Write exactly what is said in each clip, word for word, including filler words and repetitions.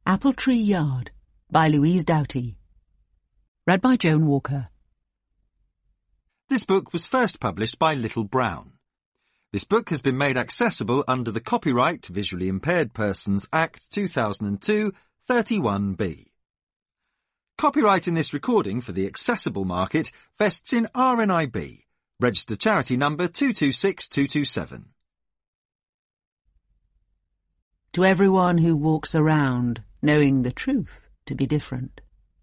Apple Tree Yard by Louise Doughty. Read by Joan Walker. This book was first published by Little Brown. This book has been made accessible under the Copyright Visually Impaired Persons Act two thousand two, thirty-one B. Copyright in this recording for the accessible market vests in R N I B, registered charity number two two six two two seven. To everyone who walks around knowing the truth to be different.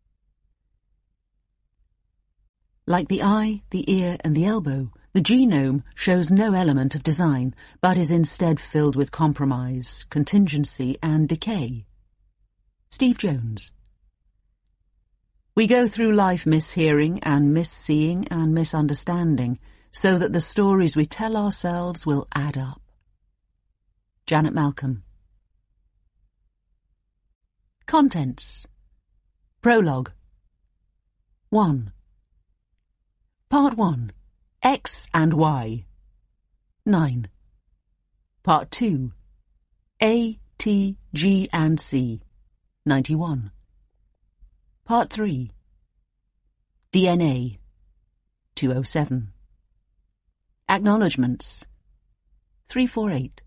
Like the eye, the ear and the elbow, the genome shows no element of design, but is instead filled with compromise, contingency and decay. Steve Jones. We go through life mishearing and misseeing and misunderstanding, so that the stories we tell ourselves will add up. Janet Malcolm. Contents. Prologue. one. Part one. X and Y. nine. Part two. A, T, G and C. ninety-one. Part three. D N A. two oh seven. Acknowledgements. three forty-eight.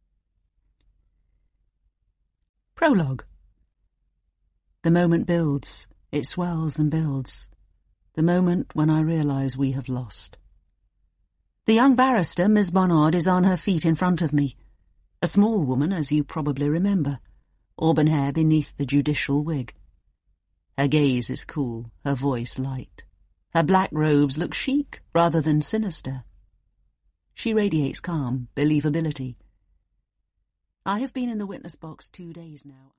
Prologue. The moment builds, it swells and builds. The moment when I realise we have lost. The young barrister, Miss Barnard, is on her feet in front of me. A small woman, as you probably remember. Auburn hair beneath the judicial wig. Her gaze is cool, her voice light. Her black robes look chic rather than sinister. She radiates calm, believability. I have been in the witness box two days now.